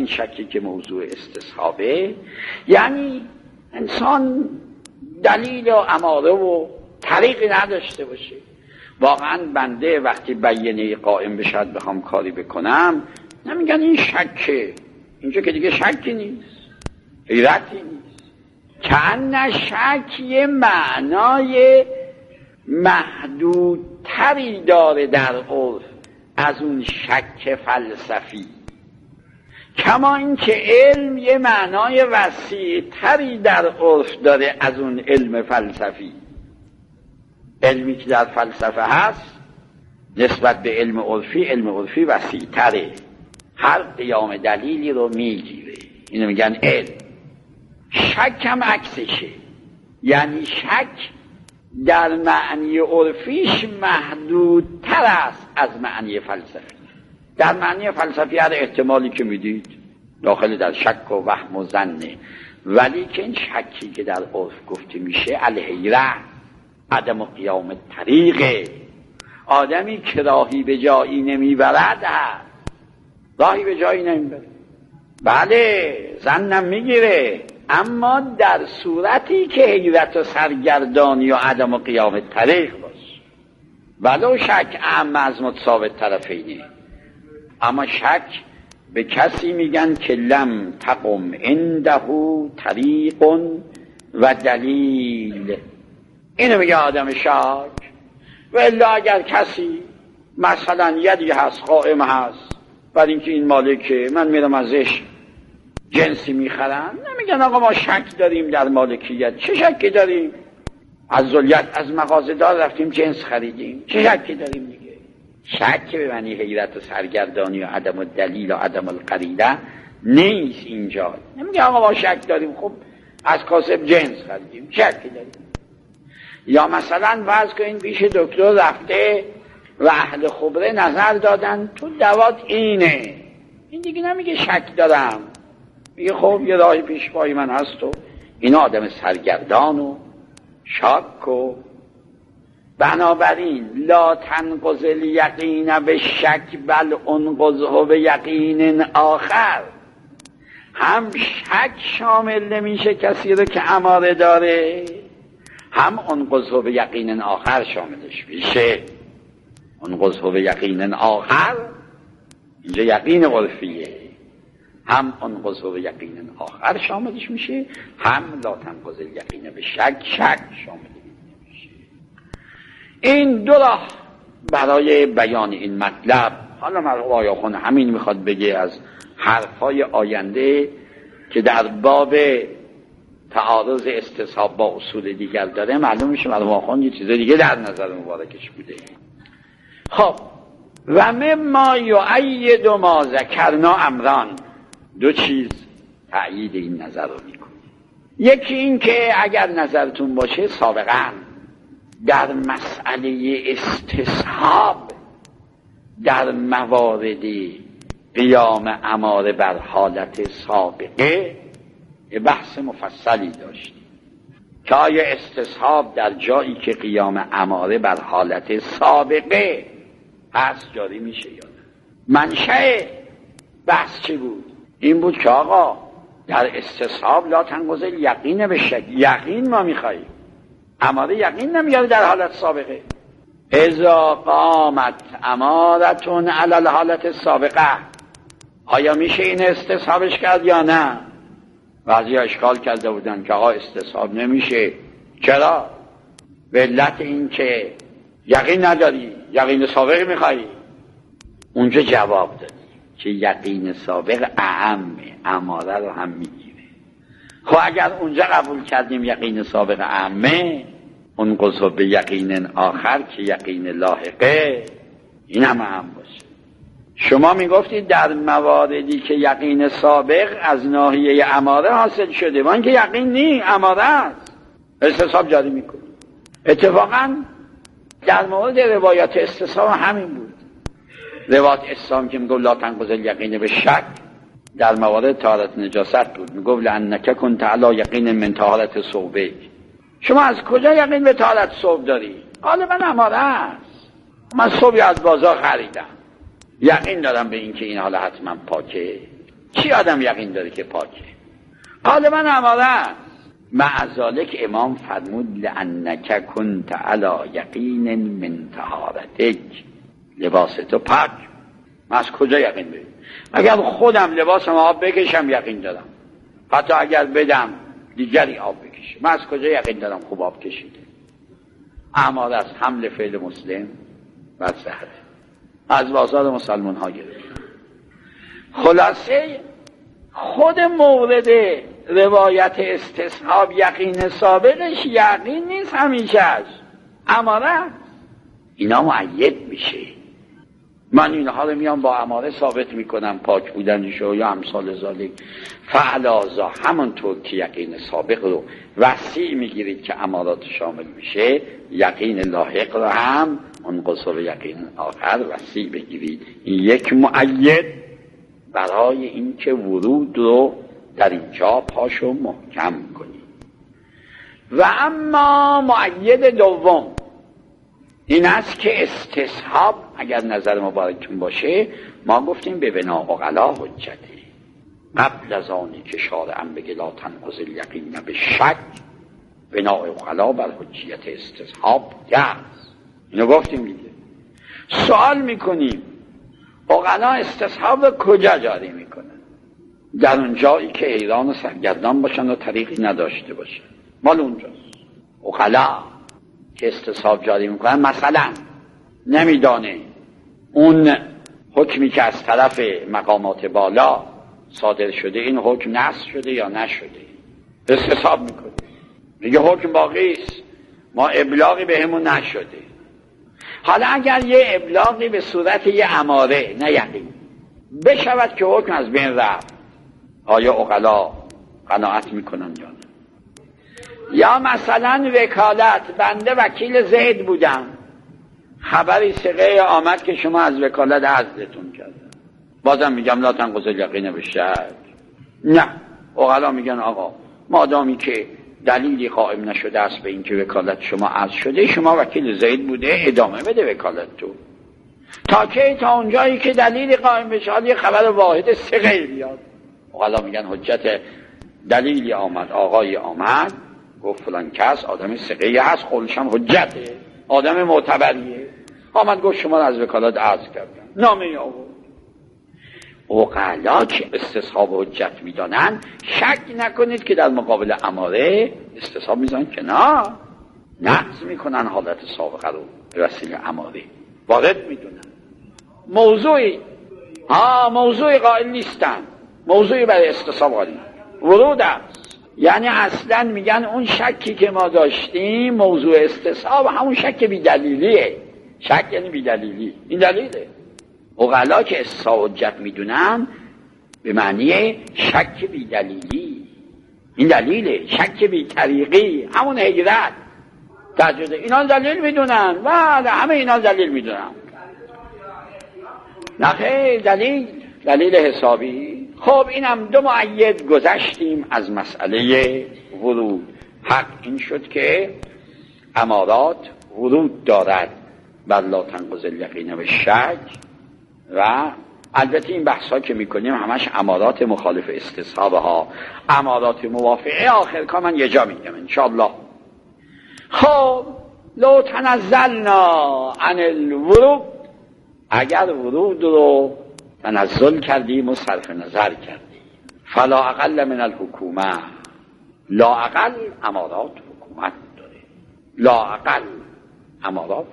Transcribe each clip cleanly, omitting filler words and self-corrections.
این شکی که موضوع استصحابه، یعنی انسان دلیل و اماره و طریقی نداشته باشه. واقعا بنده وقتی بیانیه قائم بشد بخوام کاری بکنم نمیگن این شکه، اینجا که دیگه شکی نیست، حیرتی نیست، کأن شک یه معنای محدودتری داره در عرف از اون شک فلسفی، کما اینکه علم یه معنای وسیع‌تری در عرف داره از اون علم فلسفی. علمی که در فلسفه هست نسبت به علم عرفی وسیع‌تره، هر قیام دلیلی رو میگیره، اینو میگن علم. شک هم عکسشه، یعنی شک در معنی عرفیش محدودتر است از معنی فلسفی. در معنی فلسفی هر احتمالی که میدید داخل در شک و وهم و ظنه، ولی که این شکی که در عرف گفته میشه الحیره، عدم و قیام طریقه. آدمی که راهی به جایی نمیبرد هست، راهی به جایی نمیبرد، بله ظنم میگیره، اما در صورتی که حیرت و سرگردانی و عدم و قیام طریق باشه، ولو شک اعم از متساوی طرفینه. اما شک به کسی میگن که لم تقم عنده طریق و دلیل، اینو میگه آدم شک. و الا اگر کسی مثلا یدی هست قائم هست بر اینکه این مالکه، من میرم ازش جنسی میخرم، نمیگن آقا ما شک داریم در مالکیت. چه شکی داریم؟ از ذلیت از مغازه دار رفتیم جنس خریدیم، چه شکی داریم دیگه؟ شک به معنی حیرت و سرگردانی و عدم الدلیل و عدم القرینه نیست اینجا. نمیگه آقا ما شک داریم، خب از کاسب جنس خریدیم، شکی داریم. یا مثلا فرض کنین پیش دکتر رفته و اهل خبره نظر دادن تو دوات اینه، این دیگه نمیگه شک دارم، میگه خب یه راهی پیش پای من هست. و این آدم سرگردان و شک و بنابراین لا تنقض الیقین به شک بل انقضه به یقین آخر. هم شک شامل نمیشه کسی رو که اماره داره، هم انقضه به یقین آخر شاملش میشه. انقضه به یقین آخر اینجا یقین عرفیه، هم انقضه به یقین آخر شاملش میشه، هم لا تنقض الیقین به شک شامل میشه. این دو راه برای بیان این مطلب. حالا مرحوم آیاخون همین میخواد بگه از حرفای آینده که در باب تعارض استصحاب با اصول دیگر داره، معلوم میشه مرحوم آیاخون یه چیز دیگه در نظر مبارکش بوده. خب و مما یؤید ما ذکرنا امران، دو چیز تأیید این نظر رو میکنه. یکی این که اگر نظرتون باشه سابقا در مسئله استصحاب در موارد قیام اماره بر حالت سابقه بحث مفصلی داشتیم که آیا استصحاب در جایی که قیام اماره بر حالت سابقه هست جاری میشه یا نه. منشأ بحث چی بود؟ این بود که آقا در استصحاب لا تنقض الیقین به شک، یقین ما میخواییم، اماره یقین نمیاره در حالت سابقه. اذا قامت امارتون علی الحالت سابقه، آیا میشه این استصحابش کرد یا نه؟ بعضی اشکال کرده بودن که آقا استصحاب نمیشه. چرا؟ به علت این که یقین نداری، یقین سابق میخوایی. اونجا جواب دادی که یقین سابق اعم اماره رو هم میگیره. خب اگر اونجا قبول کردیم یقین سابق اعمه، اون قضا به یقین آخر که یقین لاحقه این هم باشه. شما میگفتید در مواردی که یقین سابق از ناحیه اماره حاصل شده، وان که یقین نی، اماره است، استصحاب جاری میکنه. اتفاقا در مورد روایات استصحاب همین بود. روایت اسلام که میگفت لا تنقض الیقین به شک در موارد طهارت نجاست بود. میگفت لانک کنت علی یقین من طهارت ثوبک. شما از کجا یقین به طهارت ثوب داری؟ غالبا اماره است. من ثوبی از بازار خریدم، یقین دارم به این که این حالا حتما پاکه. چی آدم یقین داره که پاکه؟ غالبا اماره است. مع ذالک امام فرمود لانک کنت علی یقین من طهارتک، لباس تو پاک. من از کجا یقین دارم؟ اگر خودم لباسم آب بکشم یقین دارم، حتی اگر بدم دیگری آب بکشه. من از کجا یقین دارم خوب آب کشیده؟ اماره است. حمل فعل مسلم و سهره از بازار مسلمان ها گرفت. خلاصه خود مورد روایت استصحاب یقین سابقش یقین نیست همیشهش، اماره. اینا مؤید میشه. من اینها رو میام با اماره ثابت میکنم پاک بودنشو یا امثال ذالک. فعلازا همونطور که یقین سابق رو وسیع میگیرید که امارات شامل میشه، یقین لاحق رو هم منقص به یقین آخر وسیع بگیرید. این یک مؤید برای اینکه ورود رو در اینجا پاشو محکم کنید. و اما مؤید دوم این است که استصحاب اگر نظر مبارکتون باشه، ما گفتیم به بنا عقلا حجته. قبل از آنی که شارعم بگه لا تنقض الیقین به شک، بنا عقلا بر حجیت استصحاب است. اینو گفتیم دیگه. سوال میکنیم عقلا استصحاب کجا جاری میکنن؟ در اون جایی که حیران و سرگردان باشن و طریقی نداشته باشن، مال اونجاست. عقلا که استصحاب جاری میکنن مثلا نمیدانه اون حکمی که از طرف مقامات بالا صادر شده این حکم نسخ شده یا نشده، استصحاب میکنه، میگه حکم باقی است، ما ابلاغی به همون نشده. حالا اگر یه ابلاغی به صورت یه اماره نه یقین بشود که حکم از بین رفت، آیا عقلا قناعت میکنن یا نه؟ یا مثلا وکالت، بنده وکیل زید بودم، خبری ثقه آمد که شما از وکالت عزلتون کردن، بازم میگم لا تنقض الیقین به شک. نه، عقلا میگن آقا مادامی که دلیلی قائم نشده است به اینکه وکالت شما عزل شده، شما وکیل زید بوده، ادامه بده وکالت تو تا اونجایی که دلیلی قائم بشه، حالا یه خبر واحد ثقه بیاد. عقلا میگن حجت دلیلی آمد، آقای آمد گفت فلان کس آدم ثقه‌ای هست، قولش هم حجته، آدم معتبریه، آمد گفت شما رو از وکالت عزل کردن، نامه آورد. عقلا که استصحاب حجت میدانن، شک نکنید که در مقابل اماره استصحاب میزنن که نه، نقض میکنن حالت سابقه رو به وسیله اماره وارد میدونن. موضوعی قائل نیستن، موضوعی برای استصحاب قائل ورود است. یعنی اصلا میگن اون شکی که ما داشتیم موضوع استصحاب همون شک بیدلیلیه. شک یعنی بیدلیلی، این دلیله. عقلا که استصحاب حجت میدونن به معنی شک بیدلیلی، این دلیله. شک بی طریقی همون حیرت تجربه، اینا دلیل میدونن و همه اینا دلیل میدونن. نخیر، دلیل حسابی. خب اینم دو مؤید گذشتیم از مسئله ورود. حق این شد که امارات ورود دارد بر لا تنقض الیقین به شک. و البته این بحث ها که میکنیم همش امارات مخالف استصحاب ها، امارات موافقه آخر کار من یه جا میگم انشاءالله. خب لو تنزلنا عن الورود، اگر ورود رو تنزل کردیم و صرف نظر کردیم، فلا اقل من الحکومه، لا اقل امارات حکومت داره، لا اقل امارات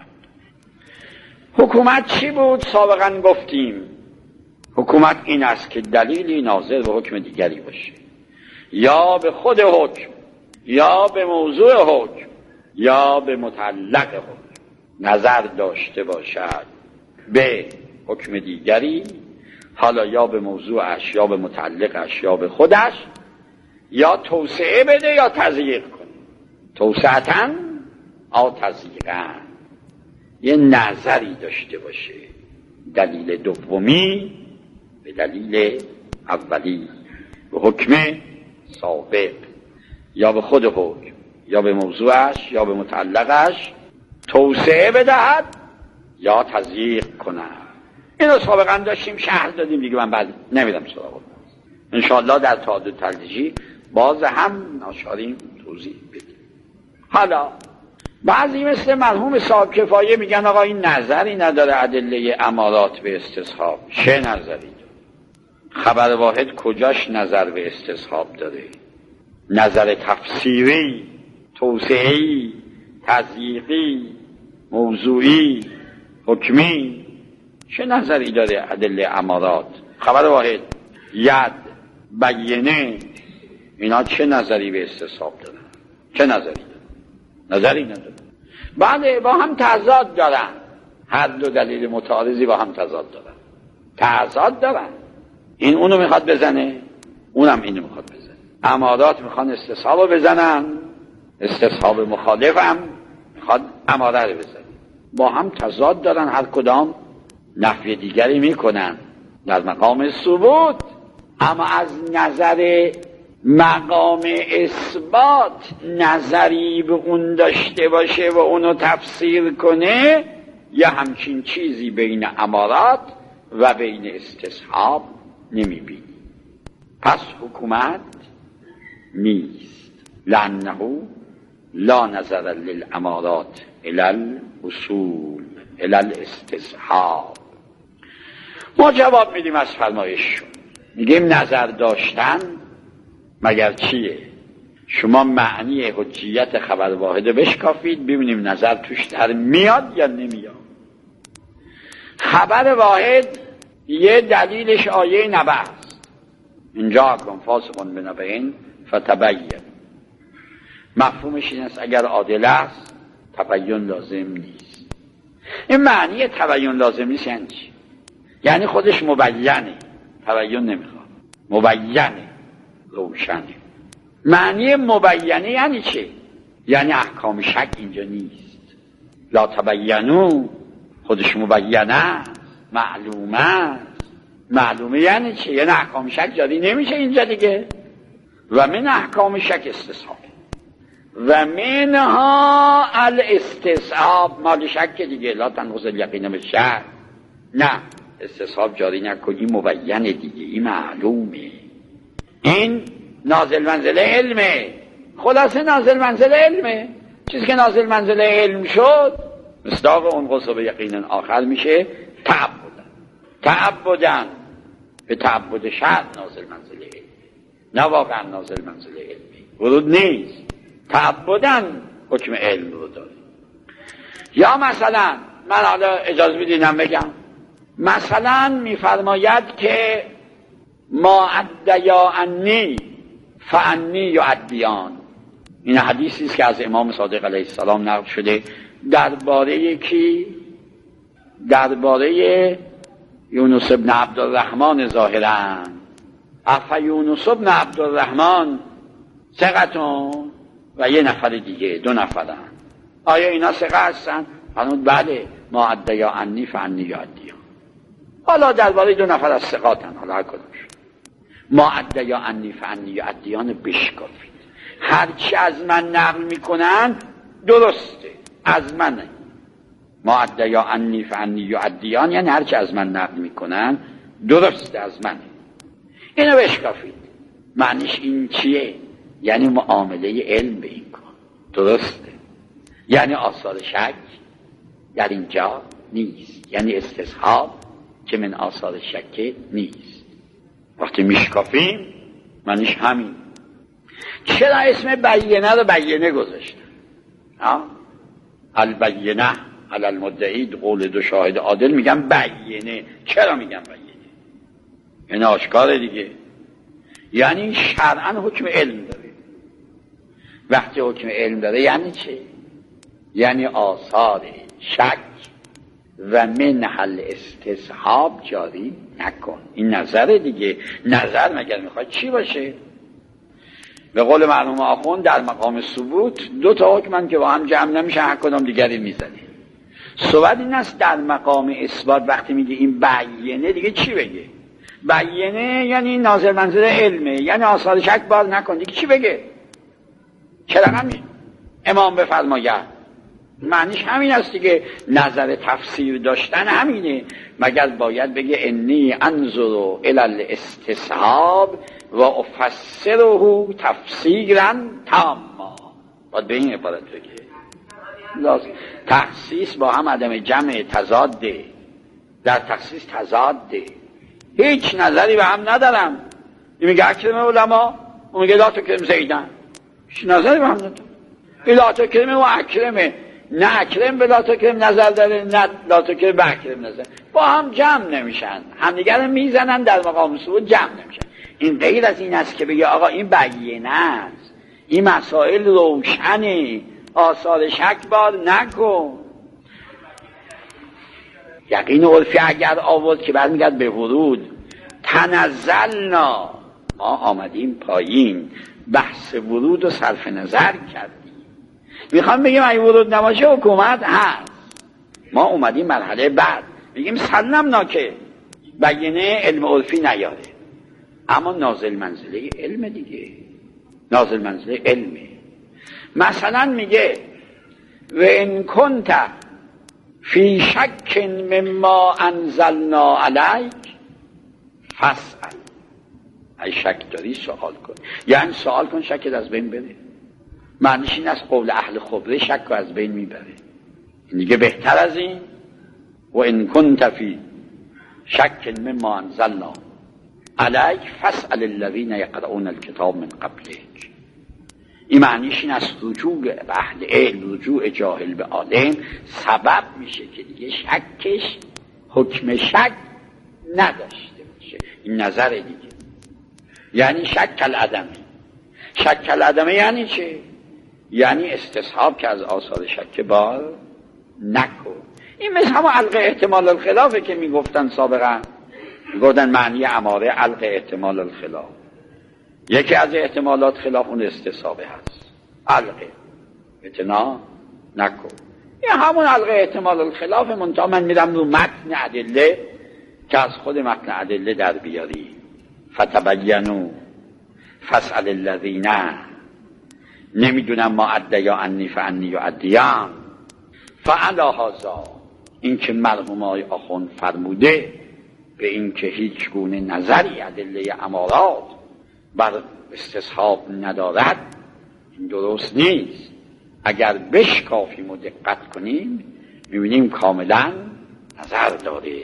حکومت چی بود؟ سابقا گفتیم حکومت این است که دلیلی ناظر به حکم دیگری باشه، یا به خود حکم، یا به موضوع حکم، یا به متعلق حکم نظر داشته باشد به حکم دیگری، حالا یا به موضوعش، یا به متعلقش، یا به خودش، یا توسعه بده یا تضییق کنه. توسعتن یا تضییقن، یه نظری داشته باشه. دلیل دومی به دلیل اولی، به حکم سابق، یا به خود حکم، یا به موضوعش، یا به متعلقش توسعه بدهد یا تضییق کنه. اینو سابقا داشتیم، شرح دادیم دیگه، من بعد نمیدم سراغ. انشاءالله در تعادل تلتیجی باز هم ناشاریم توضیح بدیم. حالا بعضی مثل مرحوم صاحب کفایه میگن آقا این نظری نداره ادله امارات به استصحاب. چه نظری داره؟ خبر واحد کجاش نظر به استصحاب داره؟ نظر تفسیری، توسعه‌ای، تضییقی، موضوعی، حکمی، چه نظری داره ادله امارات؟ خبر واحد، ید، بیینه، اینا چه نظری به استصحاب دارن؟ چه نظری دارن؟ نظری نداره. بله با هم تضاد دارن، هر دو دلیل متعارضی با هم تضاد دارن. این اونو میخواد بزنه، اونم اینو میخواد بزنه. امارات میخوان استصحاب بزنن، استصحاب مخالفم میخواد اماره رو بزنه. با هم تضاد دارن، هر کدام نفی دیگری میکنن در مقام ثبوت. اما از نظر مقام اثبات نظری به اون داشته باشه و اونو تفسیر کنه، یا همچین چیزی بین امارات و بین استصحاب نمیبینی. پس حکومت نیست، لانه لا نظر للامارات الی الاصول الی الاستصحاب. ما جواب میدیم از فرمایششون، میگیم نظر داشتن مگر چیه؟ شما معنی حجیت خبر واحده بشکافید ببینیم نظر توش در میاد یا نمیاد. خبر واحد یه دلیلش آیه نبأ است، اینجا کن فاسقون بنبأ فتبین. مفهومش این است اگر عادل است تبین لازم نیست. این معنی تبین لازم نیست یعنی چی؟ یعنی خودش مبینه، تبین نمیخواد، مبینه، روشنه. معنی مبینه یعنی چه؟ یعنی احکام شک اینجا نیست. لا تبینو خودش مبینه، معلومه یعنی چه؟ یعنی احکام شک جاری نمیشه اینجا دیگه. و من احکام شک استصحاب و منها الاستصحاب، مال شک دیگه. لا تنقض الیقین بالشک، نه استصحاب جاری نکنی، مبینه دیگه، این معلومه. این نازل منزله علمه، خلاصه نازل منزله علمه. چیزی که نازل منزله علم شد مصداق اون قصه به یقین آخر میشه تعبدن به تعبد شرع نازل منزله علم، نه واقعا نازل منزله علمی، ورود نیست. تعبدن حکم علم رو داره. یا مثلا من حالا اجازه بدینم بگم، مثلا میفرماید که ما ادیا انی فانی یعدیان. این حدیثی است که از امام صادق علیه السلام نقل شده درباره کی؟ درباره یونس ابن عبدالرحمن ظاهرا. افا یونس ابن عبدالرحمن ثقتون و یه نفر دیگه، دو نفرن. آیا اینا ثقه هستن؟ فرمود بله، ما ادیا انی فانی یعدیان. حالا درباره دو نفر از ثقاتن، حالا هر کدومش ما ادیا انی فانی یعدیان بشکافید. هرچی از من نقل میکنن درسته، از منه. ما ادیا انی فانی یعدیان یعنی هرچی از من نقل میکنن درسته، از منه. اینو بشکافید. معنیش این چیه؟ یعنی معامله علم به این کن درسته، یعنی آثار شک در اینجا نیست، یعنی استصحاب که من آثار شک نیست. وقتی میشکافیم معنیش همین. چرا اسم بیینه رو بیینه گذاشتن؟ البینه علی المدعی، قول دو شاهد عادل میگن بیینه. چرا میگن بیینه؟ این آشکاره دیگه، یعنی شرعاً حکم علم داره. وقتی حکم علم داره یعنی چه؟ یعنی آثار شک و منحل استصحاب جاری نکن. این نظر دیگه. نظر مگر میخواد چی باشه؟ به قول مرحوم آخوند در مقام ثبوت دو تا حکمن که با هم جمع نمیشه، هر کدام دیگری میزنه. صحبت این است در مقام اثبات وقتی میگه این بیینه دیگه چی بگه؟ بیینه یعنی ناظر منظر علمه، یعنی آثار شک باز نکن دیگه. چی بگه؟ چرا همین امام بفرماید معنیش همین است دیگه. نظر تفسیر داشتن همینه. مگر باید بگه انی انظر الی الاستصحاب و افسره تفسیرا تاما. باید به این عبارت بگه. تخصیص با هم عدم جمع تضاده. در تخصیص تضاده. هیچ نظری به هم ندارم. این میگه اکرم علما، اون میگه لا تکرم زیدن. هیچ نظری به هم ندارم. این لا تکرمه و اکرمه. نه اکرم به لا تکرم نظر داره، نه لا تکرم به اکرم نظر. با هم جمع نمیشن. همدیگر میزنن در مقام صورت جمع نمیشن. این غیر از این است که بگه آقا این بیانه است، این مسائل روشنه، آثار شک بار نکن. یقین عرفی اگر آورد که برمیگرد به ورود، تنزلنا، ما آمدیم پایین، بحث ورود رو صرف نظر کردیم. میخوام بگیم اگه ورود نباشه حکومت هست. ما اومدیم مرحله بعد بگیم سلمنا که بیانه علم عرفی نیاره، اما نازل منزله علم دیگه. نازل منزله علمه. مثلا میگه و ان کنت فی شک مما انزلنا علیک فاسأل. ای شک داری سوال کن. یعنی سوال کن شکت از بین بره. معنیش این است قول اهل خبره شک رو از بین میبره. این دیگه بهتر از این و ان کنت فی شک مما انزلنا علیک فاسأل الذین یقرؤون الکتاب من قبلک. این معنیش این است رجوع به اهل علم، رجوع جاهل به عالم سبب میشه که دیگه شکش حکم شک نداشته باشه. این نظر دیگه. یعنی شک العدمی. شک العدمی یعنی چه؟ یعنی استصحاب که از آثار شک بار نکن. این مثل همه علق احتمال الخلافه که میگفتن سابقا. میگفتن معنی اماره علق احتمال الخلاف. یکی از احتمالات خلاف اون استصحابه هست. علقه اعتنا نکن. این همون علقه احتمال الخلاف. منتها من میرم رو متن ادله که از خود متن ادله در بیاری. فتبینوا فاسأل الذین، نمیدونم ما ادیا انی فانی ادیان فعلی هذا. این که مرحوم آقای آخوند فرموده به این که هیچ گونه نظری ادله امارات بر استصحاب ندارد، این درست نیست. اگر بشکافیم و دقت کنیم میبینیم کاملا نظر داره.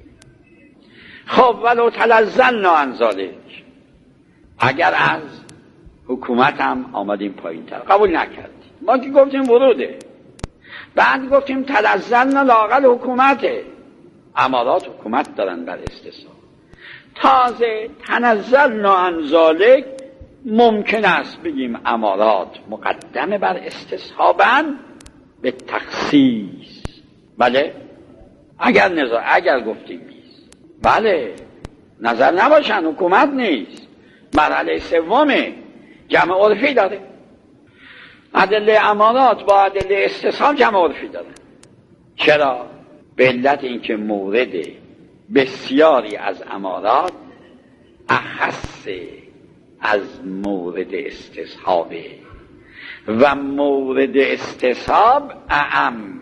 خب ولو تلزلنا عن ذلک، اگر از حکومت هم آمدیم پایین تر قبول نکردیم. ما که گفتیم وروده، بعد گفتیم تلزلنا لااقل حکومته. امارات حکومت دارن بر استصحاب. تازه تنزلنا عن ذلک ممکن است بگیم امارات مقدمه بر استصحابن به تخصیص. بله اگر گفتیم نیست، بله نظر نباشن حکومت نیست. مرحله سومه جمع عرفی داره. ادله امارات با ادله استصحاب جمع عرفی داره. چرا؟ به علت اینکه مورد بسیاری از امارات اخص از مورد استصحابه و مورد استصحاب اعم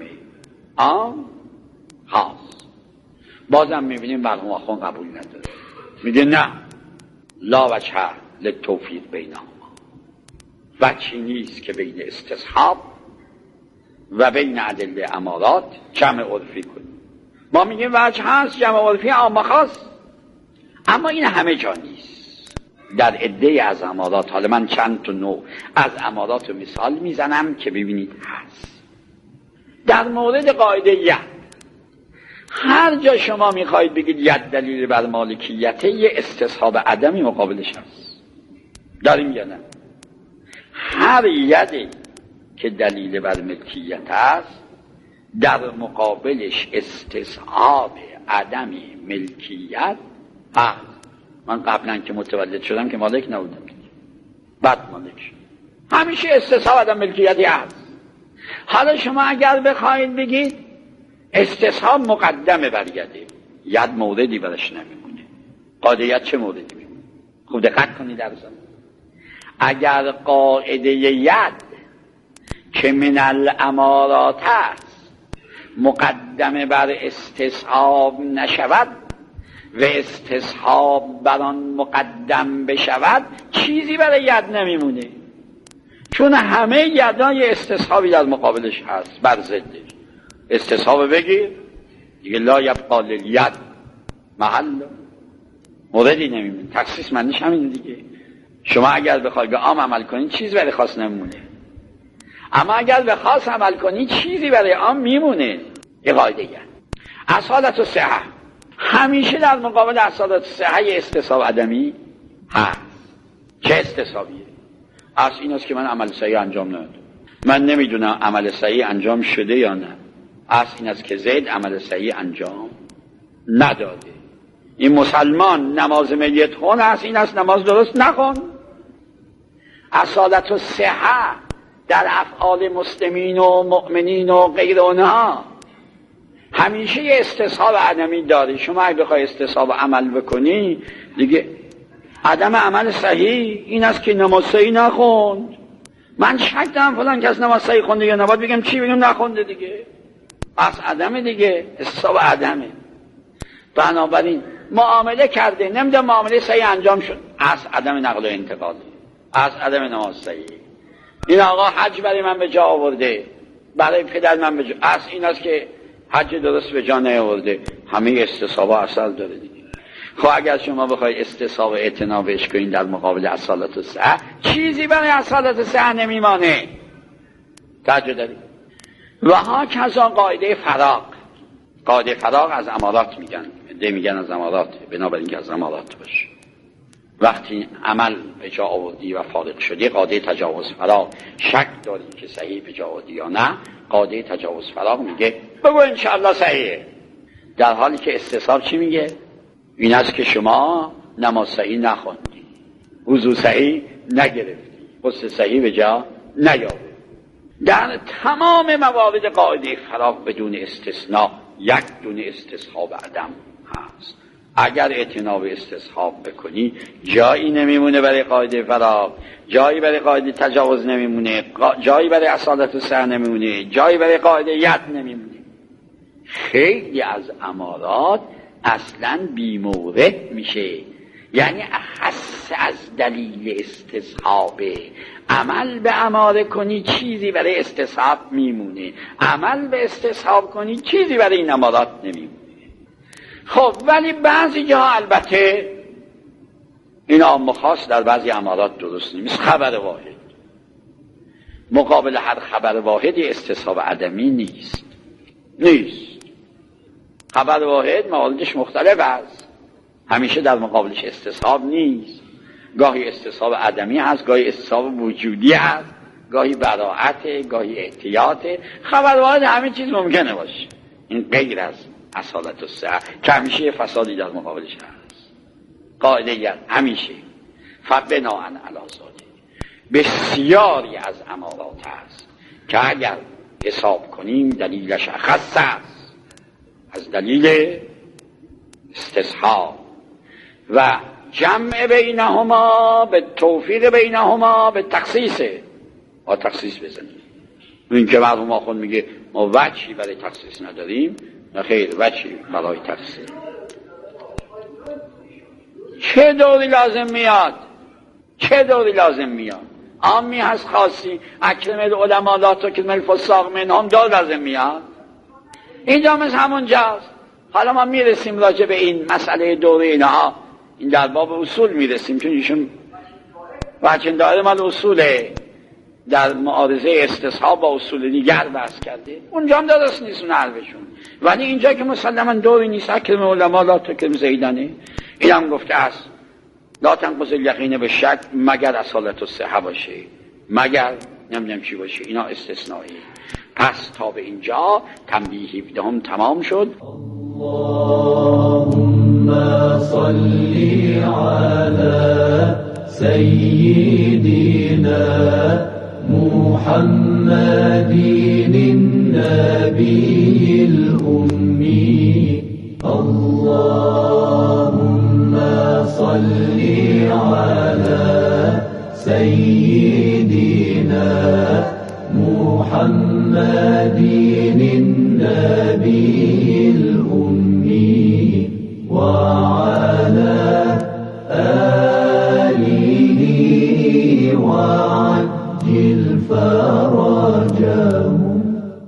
خاص. بازم میبینیم مرحوم آخوند قبول نداره. میگه نه، لا وجه للتوفیق بینهما. وجهی نیست که بین استصحاب و بین ادله امارات جمع عرفی کنیم. ما میگیم وجه هست جمع عرفی عام خاص، اما این همه جا نیست. در عده از امارات، حالا من چند تا نوع از امارات رو مثال میزنم که ببینید هست. در مورد قاعده ید، هر جا شما میخواید بگید ید دلیل بر مالکیته، یه استصحاب عدمی مقابلش هست. داریم یا نه؟ هر یدی که دلیل بر ملکیت است در مقابلش استصحاب عدمی ملکیت هست. من قبلا که متولد شدم که مالک نبودم، بعد مالک. همیشه استصحاب عدم ملکیتی هست. حالا شما اگر بخواید بگید استصحاب مقدمه بر یده، ید موردی برش نمیمونه. قاعده ید چه موردی میمونه؟ خوب دقت کنید در زمان. اگر قاعده ید که من الامارات است مقدمه بر استصحاب نشود و استصحاب بر آن مقدم بشود، چیزی برای ید نمیمونه، چون همه یدای استصحابی در مقابلش هست، بر ضدش. استصحاب بگیر دیگه، لا یبقی للید محل، موردی نمیمونه. تخصیص معنیش همینه دیگه. شما اگر بخوای به عام عمل کنی چیزی برای خاص نمیمونه، اما اگر به خاص عمل کنی چیزی برای عام میمونه. یه قاعده دیگه، اصالت و صحه، همیشه در مقابل اصالت و صحه استصحاب عدمی هست. چه استصحابیه؟ اصل این است که من عمل صحیح انجام ندادم، من نمیدونم عمل صحیح انجام شده یا نه. اصل این است که زید عمل صحیح انجام نداده. این مسلمان نماز میت خون است، این است نماز درست نخون. اصالت و صحه در افعال مسلمین و مؤمنین و غیر اونها همیشه یه استصحاب عدمی داری. شما اگه بخوای استصحاب عمل بکنی دیگه، عدم عمل صحیح این است که نماز صحیح نخوند. من شک دارم فلان کس نماز صحیح خونده یا نباید بگم چی بگم نخونده دیگه، از عدم دیگه، استصحاب عدمه. بنابراین معامله کرده، نمیدونم معامله صحیح انجام شد، از عدم نقل و انتقاله، از عدم نماز صحیح. این آقا حج برای من به جا آورده، برای پدر من به جا، از این است که حج درست به جا نیاورده. همه استصحاب اصل داره دیگه. خب اگر شما بخوای استصحاب اعتنابش کنین در مقابل اصالت و صحه، چیزی برای اصالت و صحه نمیمانه. توجه دارید؟ و ها کذا قاعده فراغ، قاعده فراغ از امارات میگن از امارات، بنابراین که از امارات باشه. وقتی عمل به جا آوردی و فارغ شدی، قاعده تجاوز فراغ، شک داری که صحیح به جا آوردی یا نه، قاعده تجاوز فراغ میگه بگو انشاءالله صحیحه. در حالی که استصحاب چی میگه؟ این است که شما نماز صحیح نخوندی، وضو صحیح نگرفتی، غسل صحیح به جا نیاوردی. در تمام موارد قاعده فراغ بدون استثناء یک دونه استصحاب عدم هست. اگر اعتنا به استصحاب بکنی جایی نمیمونه برای قاعده فراغ، جایی برای قاعده تجاوز نمیمونه، جایی برای اصالت و صحه نمیمونه، جایی برای قاعده ید نمیمونه. خیلی از امارات اصلا بیمورد میشه، یعنی اخص از دلیل استصحابه. عمل به اماره کنی چیزی برای استصحاب میمونه، عمل به استصحاب کنی چیزی برای این امارات نمیمونه. خب ولی بعضی جاها البته این عام خاص در بعضی امارات درست نیست. خبر واحد مقابل هر خبر واحدی استصحاب عدمی نیست. خبر واحد مواردش مختلف است، همیشه در مقابلش استصحاب نیست. گاهی استصحاب عدمی هست، گاهی استصحاب وجودی هست، گاهی براعت، گاهی احتیاط. خبر واحد همه چیز ممکنه باشه، این غیر از اصالت و صحه که همیشه فسادی در مقابلش هست. قاعده گر همیشه فبناءً علی ذالک بسیاری از امارات هست که اگر حساب کنیم دلیلش اخص است از دلیل استصحاب و جمع بینهما به توفیق بینهما به تخصیصه. با تخصیص بزنیم. این که مرحوم آخوند میگه ما وجهی برای تخصیص نداریم، نه خیر، وجهی برای تخصیص. چه دوری لازم میاد؟ عامی هست خاصی، اکرم العلماء لا تکرم الفساق منهم، دور لازم میاد. اینجا مثل همونجاست. حالا ما میرسیم راجع به این مسئله دوری اینها، این در باب اصول میرسیم، چون ایشون وجه داره مال اصوله، در معارضه استصحاب با اصول دیگر بحث کرده. اونجا هم درست نیست اون حرفشون، ولی اینجا که مسلما دوری نیست، اکرم علما لا تکرم زیدنه، این هم گفته است لا تنقض الیقین به شک مگر اصالت و صحه باشه، مگر نمیدونم چی باشه، اینا استثنایی. پس تا به اینجا تنبیه 17 تمام شد. اللهم صل علی سیدنا محمد النبی الأمی. اللهم صل علی سیدنا محمد النبي الأمي وعلى آله وعجل فرجهم.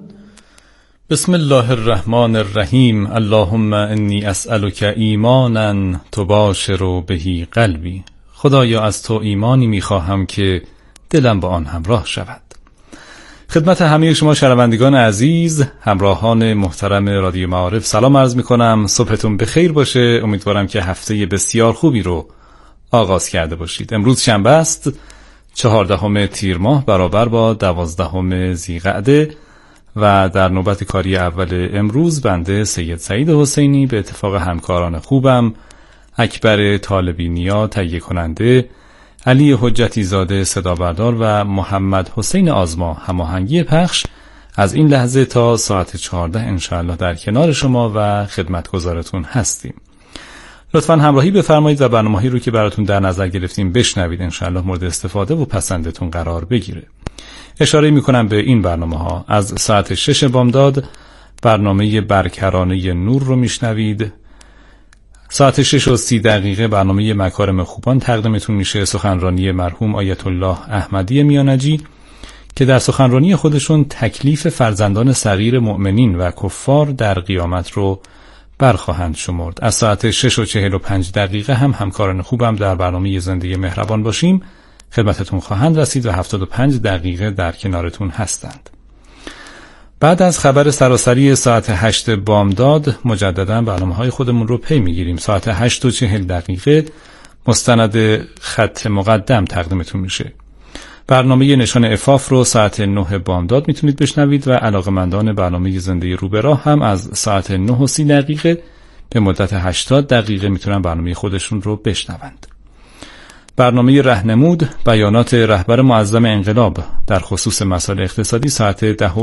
بسم الله الرحمن الرحیم. اللهم انی اسألک ایمانا تباشر به قلبی. خدایا از تو ایمانی میخواهم که دلم با آن همراه شود. خدمت همه شما شنوندگان عزیز، همراهان محترم رادیو معارف سلام عرض میکنم. صبحتون بخیر باشه. امیدوارم که هفته بسیار خوبی رو آغاز کرده باشید. امروز شنبه است، 14 تیر ماه برابر با 12 ذیقعده و در نوبت کاری اول امروز بنده سید سعید حسینی به اتفاق همکاران خوبم اکبر طالبی نیا تهیه کننده، علی حجتی زاده صدا بردار و محمد حسین آزما هماهنگی پخش از این لحظه تا ساعت 14 انشاءالله در کنار شما و خدمتگزارتون هستیم. لطفاً همراهی بفرمایید و برنامه‌ای رو که براتون در نظر گرفتیم بشنوید، انشاءالله مورد استفاده و پسندتون قرار بگیره. اشاره میکنم به این برنامه‌ها: از ساعت 6 بامداد برنامه برکرانه نور رو میشنوید. ساعت 6:30 برنامه مکارم خوبان تقدیمتون میشه، سخنرانی مرحوم آیت الله احمدی میانجی که در سخنرانی خودشون تکلیف فرزندان صغیر مؤمنین و کفار در قیامت رو برخواهند شمرد. از ساعت 6:45 هم همکاران خوبم در برنامه زنده مهربان باشیم خدمتتون خواهند رسید و 75 دقیقه در کنارتون هستند. بعد از خبر سراسری ساعت 8 بامداد مجددا برنامه‌های خودمون رو پی میگیریم. ساعت 8:40 مستند خط مقدم تقدیمتون میشه. برنامه نشان عفاف رو ساعت 9 بامداد میتونید بشنوید و علاقه‌مندان برنامه زنده رو به راه هم از ساعت 9:30 به مدت 80 دقیقه میتونن برنامه خودشون رو بشنوند. برنامه رهنمود، بیانات رهبر معظم انقلاب در خصوص مسائل اقتصادی ساعت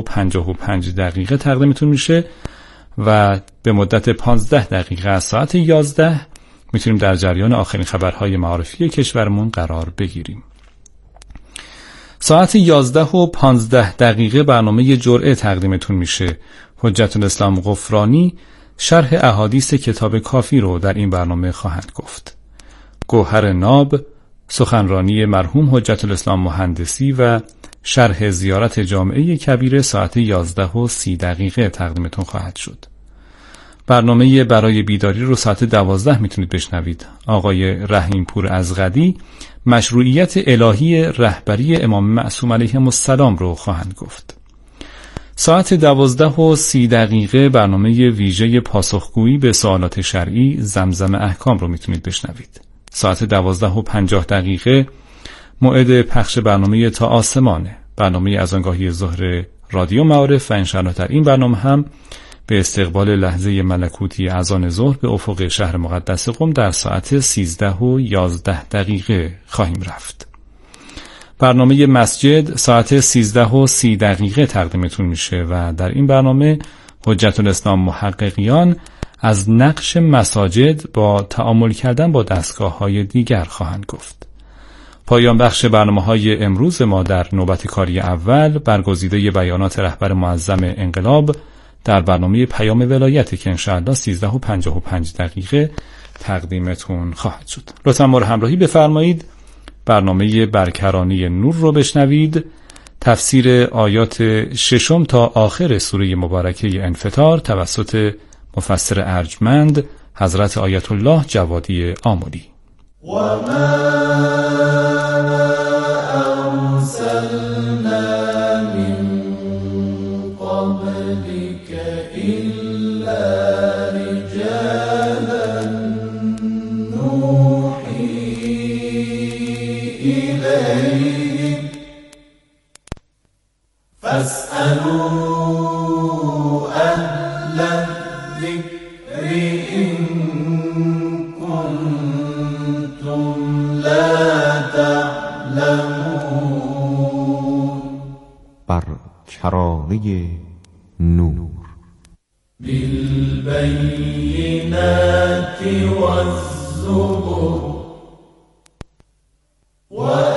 10:55 تقدیمتون میشه و به مدت 15 دقیقه از ساعت 11 میتونیم در جریان آخرین خبرهای معارفی کشورمون قرار بگیریم. ساعت 11:15 برنامه جرعه تقدیمتون میشه. حجت الاسلام غفرانی شرح احادیث کتاب کافی رو در این برنامه خواهند گفت. گوهر ناب سخنرانی مرحوم حجت الاسلام مهندسی و شرح زیارت جامعه کبیره ساعت 11:30 تقدیمتون خواهد شد. برنامه برای بیداری رو ساعت 12 میتونید بشنوید. آقای رحیم پور ازغدی مشروعیت الهی رهبری امام معصوم علیه السلام رو خواهند گفت. ساعت 12:30 برنامه ویژه پاسخگویی به سوالات شرعی زمزم احکام رو میتونید بشنوید. ساعت 12:50 موعد پخش برنامه تا آسمانه، برنامه اذانگاهی ظهر رادیو معارف و انشاءالله در این برنامه هم به استقبال لحظه ملکوتی اذان ظهر به افق شهر مقدس قم در ساعت 13:11 خواهیم رفت. برنامه مسجد ساعت 13:30 تقدیمتون میشه و در این برنامه حجت الاسلام محققیان از نقش مساجد با تعامل کردن با دستگاه‌های دیگر خواهند گفت. پایان بخش برنامه‌های امروز ما در نوبت کاری اول برگزیده بیانات رهبر معظم انقلاب در برنامه پیام ولایت که انشاءالله 13:55 تقدیمتون خواهد شد. لطفاً ما رو همراهی بفرمایید. برنامه برکرانه نور رو بشنوید. تفسیر آیات 6 تا آخر سوره مبارکه انفطار توسط مفسر ارجمند حضرت آیت الله جوادی آملی. و ما ارسلنا من قبلك الا رجالا نوحی الیهم فاسألوا اهل الذكر إن كنتم لا تعلمون. برکرانه نور بالبينات والزبر